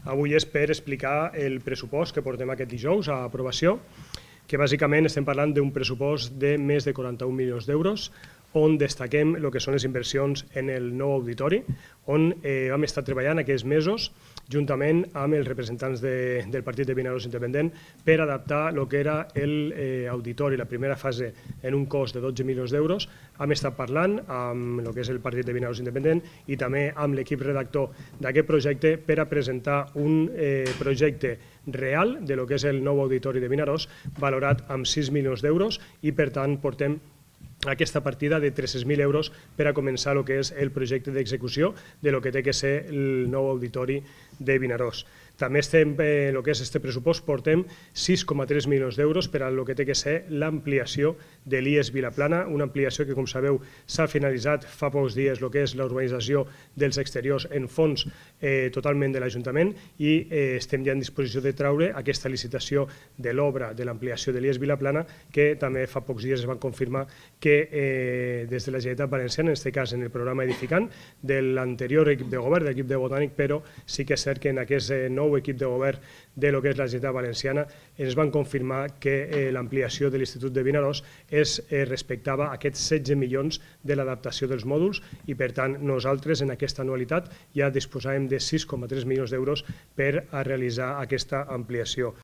avui és per explicar el pressupost que portem aquest dijous a aprovació, que bàsicament estem parlant d'un pressupost de més de 41 milions d'euros, on destaquem el que són les inversions en el nou auditori, on hem estat treballant aquests mesos juntament amb els representants del Partit de Vinaròs Independent per adaptar el que era l'auditori, la primera fase, en un cost de 12 milions d'euros. Hem estat parlant amb el que és el Partit de Vinaròs Independent i també amb l'equip redactor d'aquest projecte per a presentar un projecte real de lo que és el nou auditori de Vinaròs, valorat amb 6 milions d'euros i, per tant, portem aquesta partida de 300.000 euros per a començar el que és el projecte d'execució de lo que té que ser el nou auditori de Vinaròs. També estem, el que és este pressupost, portem 6,3 milions d'euros per a el que té que ser l'ampliació de l'IES Vilaplana, una ampliació que, com sabeu, s'ha finalitzat fa pocs dies, el que és la urbanització dels exteriors en fons totalment de l'Ajuntament, i estem ja en disposició de traure aquesta licitació de l'obra de l'ampliació de l'IES Vilaplana, que també fa pocs dies es van confirmar que des de la Generalitat Valenciana, en aquest cas en el programa edificant de l'anterior equip de govern, de l'equip de Botànic, però sí que és cert que en aquest nou equip de govern de lo que és la Generalitat Valenciana ens van confirmar que l'ampliació de l'Institut de Vinaròs respectava aquests 16 milions de l'adaptació dels mòduls i, per tant, nosaltres en aquesta anualitat ja disposàvem de 6,3 milions d'euros per a realitzar aquesta ampliació.